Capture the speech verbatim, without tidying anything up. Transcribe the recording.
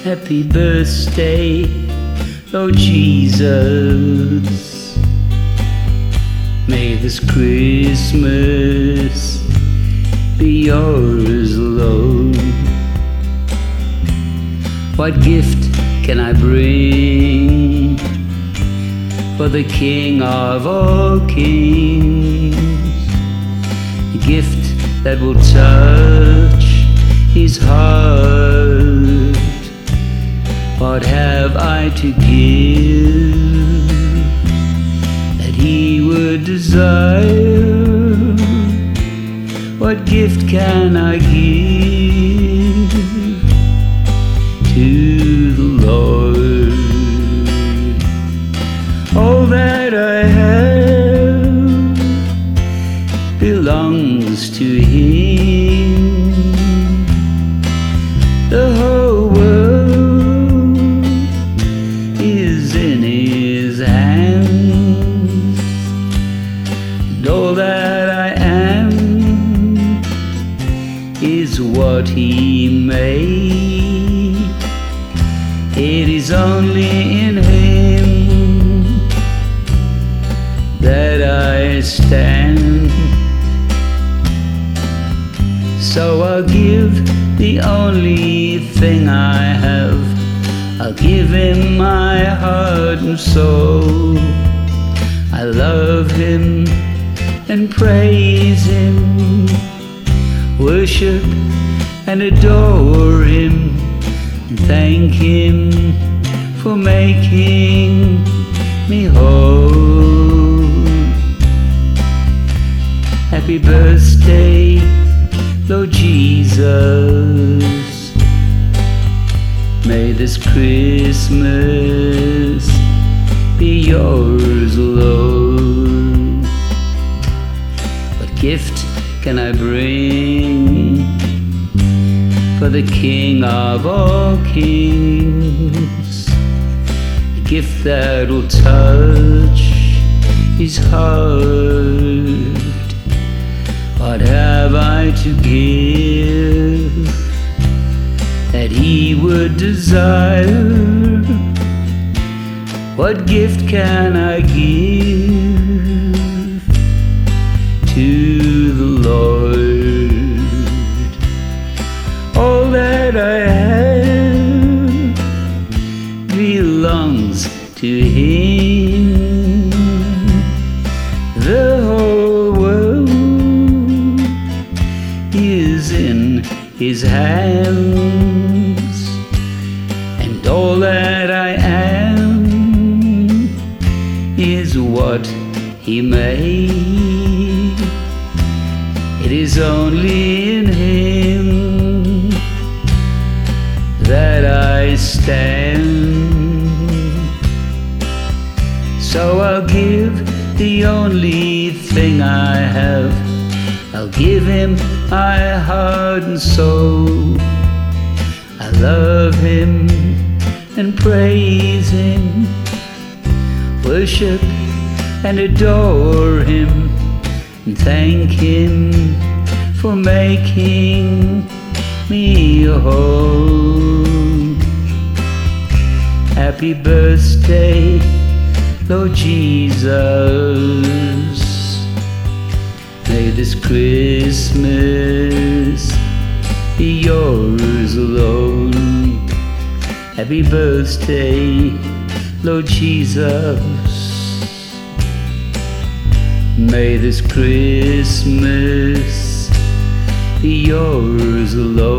Happy birthday, Lord Jesus. May this Christmas be yours alone. What gift can I bring for the King of all kings? A gift that will touch his heart. What have I to give that he would desire? What gift can I give to the Lord? All that I have belongs to him. The whole world is in his hands, and all that I am is what he made. It is only in him that I stand. So I'll give the only thing I have. I'll give him my heart and soul. I love him and praise him, worship and adore him, and thank him for making me whole. Happy birthday, Lord Jesus. May this Christmas be yours alone. What gift can I bring for the King of all kings? A gift that will touch his heart. What have I to give that he would desire? What gift can I give to the Lord? All that I have belongs to him. The whole world is in his hands, and all that I am is what he made. It is only in him that I stand. So I'll give the only thing I have. I'll give him my heart and soul. I love him and praise him, worship and adore him, and thank him for making me whole. Happy birthday, Lord Jesus. May this Christmas be yours alone. Happy birthday, Lord Jesus. May this Christmas be yours alone.